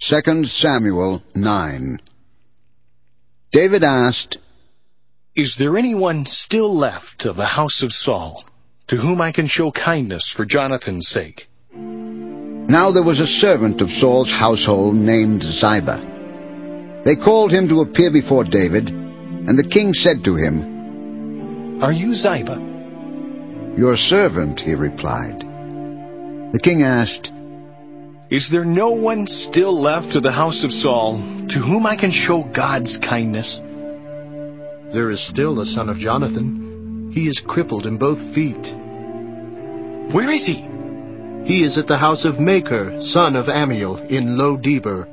2 Samuel 9. David asked, "Is there anyone still left of the house of Saul, to whom I can show kindness for Jonathan's sake?" Now there was a servant of Saul's household named Ziba. They called him to appear before David, and the king said to him, "Are you Ziba?" "Your servant," he replied. The king asked, "Is there no one still left of the house of Saul, to whom I can show God's kindness?" "There is still a son of Jonathan. He is crippled in both feet." "Where is he?" "He is at the house of Machir, son of Ammiel, in Lo-debar."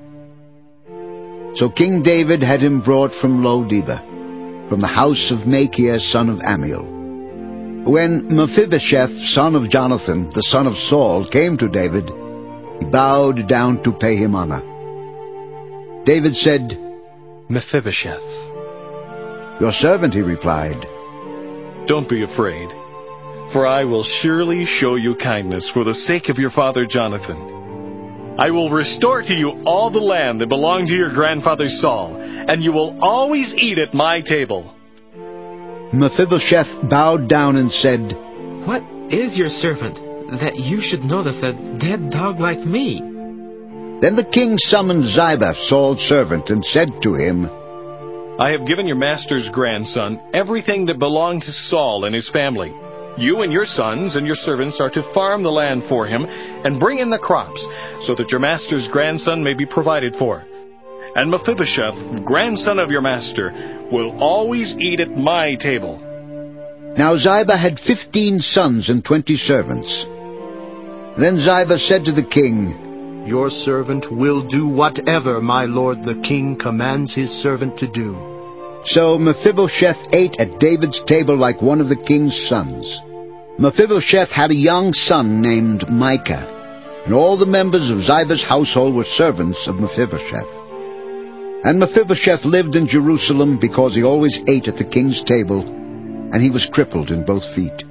So King David had him brought from Lo-debar, from the house of Machir, son of Ammiel. When Mephibosheth, son of Jonathan, the son of Saul, came to David, he bowed down to pay him honor. David said, "Mephibosheth." "Your servant," he replied. "Don't be afraid, for I will surely show you kindness for the sake of your father Jonathan. I will restore to you all the land that belonged to your grandfather Saul, and you will always eat at my table." Mephibosheth bowed down and said, "What is your servant, that you should notice a dead dog like me?" Then the king summoned Ziba, Saul's servant, and said to him, "I have given your master's grandson everything that belonged to Saul and his family. You and your sons and your servants are to farm the land for him and bring in the crops, so that your master's grandson may be provided for. And Mephibosheth, grandson of your master, will always eat at my table." Now Ziba had 15 sons and 20 servants. Then Ziba said to the king, "Your servant will do whatever my lord the king commands his servant to do." So Mephibosheth ate at David's table like one of the king's sons. Mephibosheth had a young son named Micah, and all the members of Ziba's household were servants of Mephibosheth. And Mephibosheth lived in Jerusalem because he always ate at the king's table, and he was crippled in both feet.